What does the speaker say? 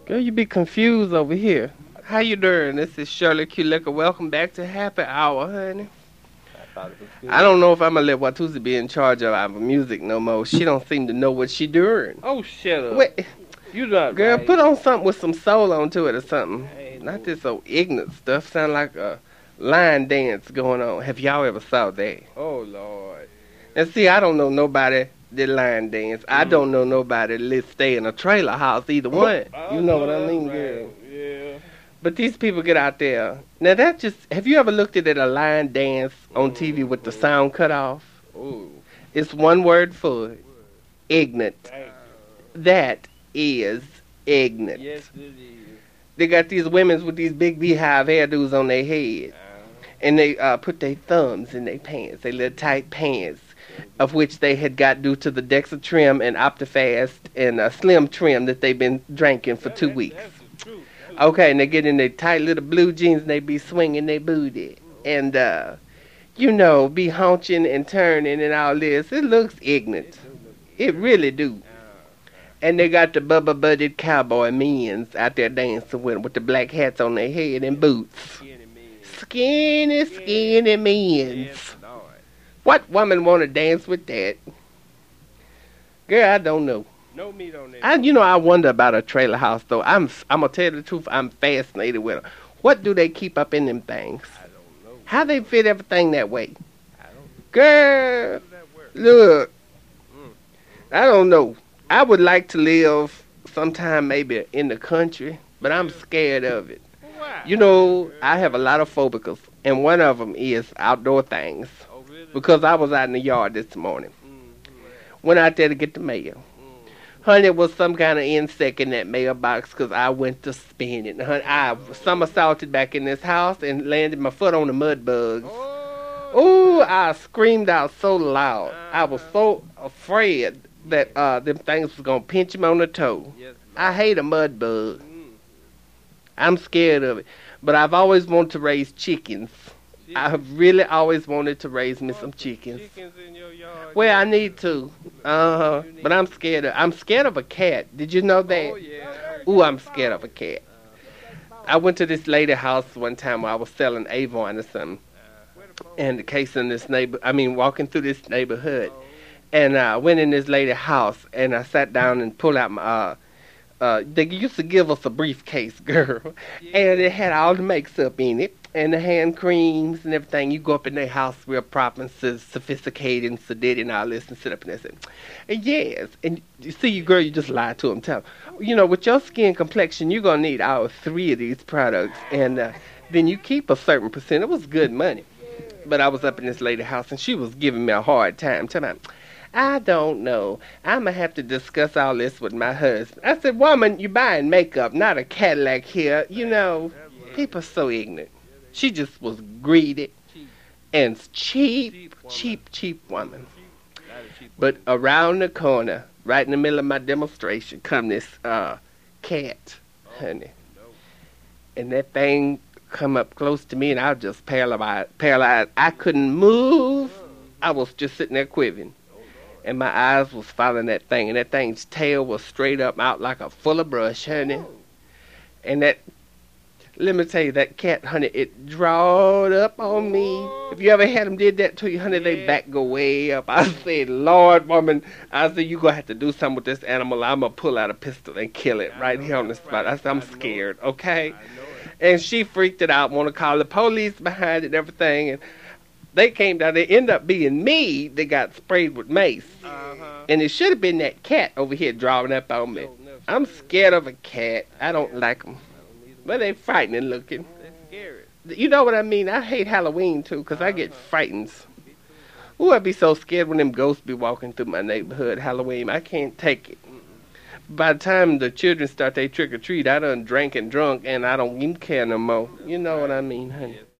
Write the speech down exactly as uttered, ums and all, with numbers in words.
Girl, you be confused over here. How you doing? This is Shirley Q. Liquor. Welcome back to Happy Hour, honey. I thought it was good. I don't know if I'm gonna let Watusi be in charge of our music no more. She don't seem to know what she doing. Oh, shut up. Wait, You not girl, right. put on something with some soul onto it or something. Hey, Not no. this old ignorant stuff. Sound like a line dance going on. Have y'all ever saw that? Oh, Lord. And see, I don't know nobody that line dance. I Mm. don't know nobody that stay in a trailer house. Either one. Oh, You know what I no, mean, right. girl? Yeah. But these people get out there. Now that just, have you ever looked at a line dance on T V with the sound cut off? Ooh. It's one word for it. Ignorant. Thank That is ignorant. you. Yes, it is. They got these women with these big beehive hairdos on their head. Uh, And they uh, put their thumbs in their pants, their little tight pants, of which they had got due to the Dexa trim and Optifast and uh, Slim trim that they've been drinking for that- two that- weeks. That's the truth. Okay, and they get in their tight little blue jeans and they be swinging their booty. And, uh, you know, be haunching and turning and all this. It looks ignorant. It really do. And they got the bubba butted cowboy men's out there dancing with 'em with the black hats on their head and boots. Skinny man. Skinny, skinny men's. Yes, Lord. What woman want to dance with that? Girl, I don't know. No meat on that. I, you know, I wonder about a trailer house though. I'm, I'm gonna tell you the truth. I'm fascinated with them. What do they keep up in them things? I don't know. How they fit everything that way? I don't Girl, know that word. look, Mm. I don't know. I would like to live sometime maybe in the country, but I'm scared of it. Why? You know, I have a lot of phobias, and one of them is outdoor things. Oh, really? Because I was out in the yard this morning. Mm, Went out there to get the mail. mm. Honey, it was some kind of insect in that mailbox because I went to spin it. Honey, I somersaulted back in this house and landed my foot on the mud bugs. Oh, Ooh, I screamed out so loud. I was so afraid that uh, them things was going to pinch me on the toe. yes, I hate a mud bug. Mm. I'm scared of it. But I've always wanted to raise chickens. I have really always wanted to raise me some chickens. Chickens in your yard. Well, I need to. Uh-huh. But I'm scared of I'm scared of a cat. Did you know that? Oh, yeah. Ooh, I'm scared of a cat. I went to this lady house one time where I was selling Avon or something. And the case in this neighbor I mean walking through this neighborhood. And I went in this lady's house and I sat down and pulled out my uh uh they used to give us a briefcase, girl. And it had all the makeup up in it. And the hand creams and everything. You go up in their house real proper and so sophisticated and sedated and all this and sit up in there and say, and yes. And you see, you girl, you just lied to them. Tell them, you know, with your skin complexion, you're going to need all three of these products. And uh, then you keep a certain percent. It was good money. But I was up in this lady's house and she was giving me a hard time. Tell me, I don't know. I'm going to have to discuss all this with my husband. I said, woman, you're buying makeup, not a Cadillac here. You know, people are so ignorant. She just was greedy and cheap, cheap, cheap woman. But around the corner, right in the middle of my demonstration, come this uh, cat, honey. And that thing come up close to me, and I was just paralyzed. paralyzed. I couldn't move. I was just sitting there quivering. And my eyes was following that thing, and that thing's tail was straight up out like a full of brush, honey. And that... Let me tell you, that cat, honey, it drawed up on me. If you ever had them did that to you, honey, they back go way up. I said, Lord, woman, I said, you going to have to do something with this animal. I'm going to pull out a pistol and kill it right here on the spot. I said, I'm scared, okay? And she freaked it out, want to call the police behind it and everything. And they came down. They ended up being me that got sprayed with mace. Uh-huh. And it should have been that cat over here drawing up on me. I'm scared of a cat. I don't like them. But they frightening looking. That's scary. You know what I mean? I hate Halloween, too, because I get frightened. Ooh, I'd be so scared when them ghosts be walking through my neighborhood Halloween. I can't take it. By the time the children start their trick-or-treat, I done drank and drunk, and I don't even care no more. You know what I mean, honey?